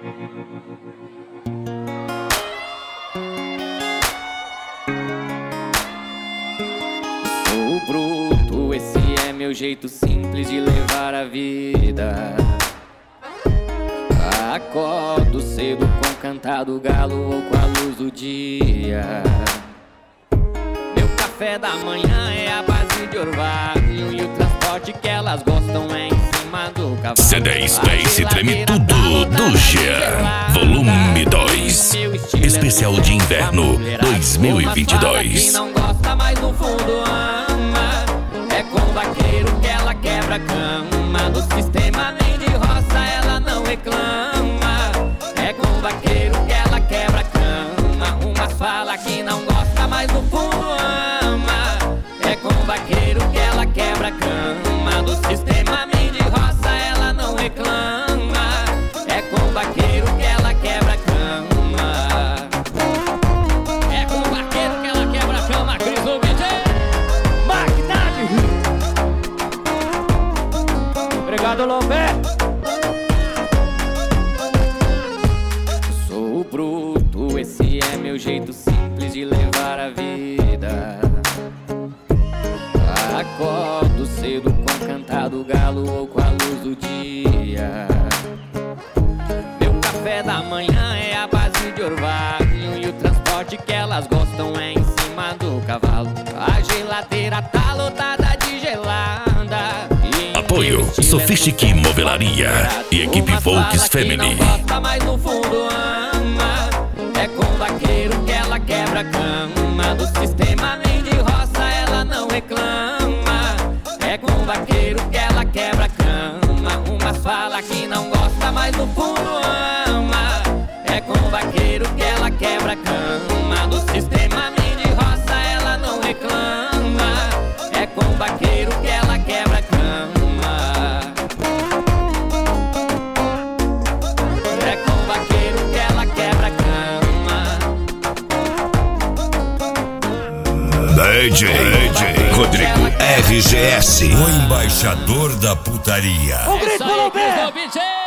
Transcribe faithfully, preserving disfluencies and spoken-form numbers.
Sou bruto, esse é meu jeito simples de levar a vida. Acordo cedo com o cantar do galo ou com a luz do dia. Meu café da manhã é a base de orvalho, e o transporte que elas gostam é em cima do cavalo. C D Space Treme Tudo do Jean, volume dois, especial de inverno dois mil e vinte e dois. Quem não gosta, mas no fundo ama. É com o vaqueiro que ela quebra a cama. No sistema nem de roça ela não reclama. É com o vaqueiro que ela quebra a cama. Umas fala que não gosta, mas no fundo ama. É com o vaqueiro que ela quebra a cama. No sistema nem de roça ela não reclama. É com o vaqueiro que ela quebra a cama. É com o vaqueiro que ela quebra a cama. Cris o D J Magnade. Obrigado, Lomé. Sou bruto, esse é meu jeito simples de levar a vida. Acordo cedo com o cantar do galo ou com a luz do dia. Meu café da manhã é a base de orvalho, e o transporte que elas gostam é em cima do cavalo. A geladeira tá lotada de gelada. Apoio Sofistique Movelaria e equipe Volks Family. Não gosta, mas no fundo ama. É com o vaqueiro que ela quebra a cama. Do sistema nem de roça ela não reclama. É com o vaqueiro que ela quebra a cama. Umas fala que não gosta, mas no fundo ama. É com o vaqueiro que ela quebra a cama. Do sistema nem de roça ela não reclama. É com o vaqueiro que ela quebra a cama. É com o vaqueiro que ela quebra a cama. D J, D J Rodrigo R G S, o embaixador da putaria. É isso aí, Cris o D J.